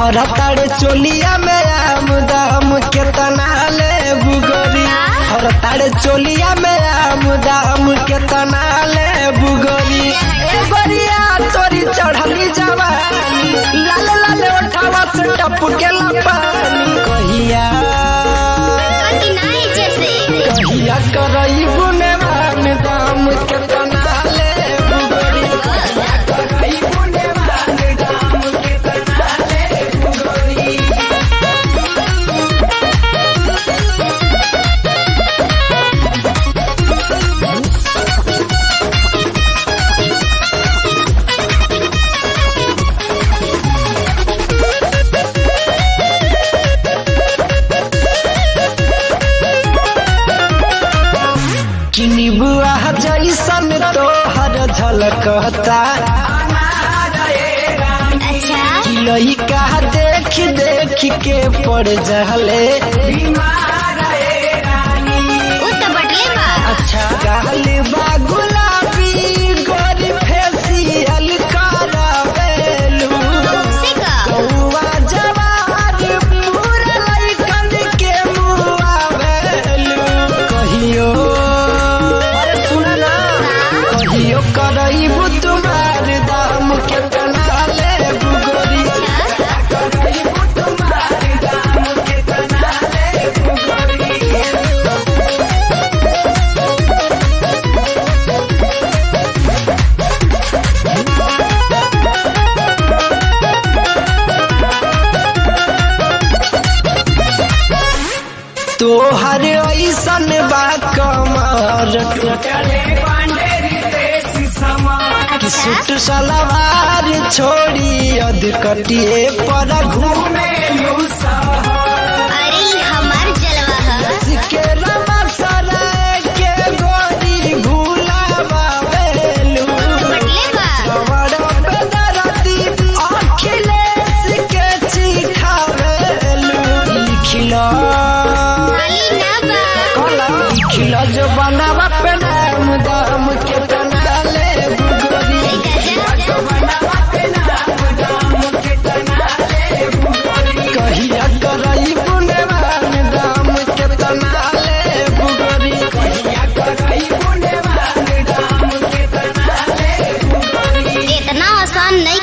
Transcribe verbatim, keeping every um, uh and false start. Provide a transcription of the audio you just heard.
हर तारे चोलिया में आम दाम केतना ले बुगरी हर तारे चोलिया में आम दाम केतना ले बुगरी ए गोरिया तोरी चढ़ली जवानी लाल लाल उठावा से टपकेला पानी कहिया कहिया करई गुने मान दाम केतना ले बुगरी कहिया करई गुने मान दाम केतना ले बुगरी बुआ जैसन तोहर झलकता लइका देख देख के पड़ जहले अच्छा गाली बा गुलाबी गोरी फेसियल करावेलू कौआ जवार पूरा लइकन के मुआवेलू कहियो कहियो करईबू तुम्हार दाम केतना ले बुगरी करईबू तुम्हार दाम केतना ले बुगरी तोहर ऐसन बा कमर टोटले सूट सलवार छोड़ी अध कटिए पर घूमे अरे हमार जलवा के रमा सराय के गोरी भूलावेलू अखिलेश के चिखावेलू लिखिला लिखिला जो बनावा पे नाम दाम केतना ले बुगरी कहिया करई गुने मान दाम केतना ले बुगरी कहिया करई गुने मान दाम केतना ले बुगरी इतना आसान नहीं।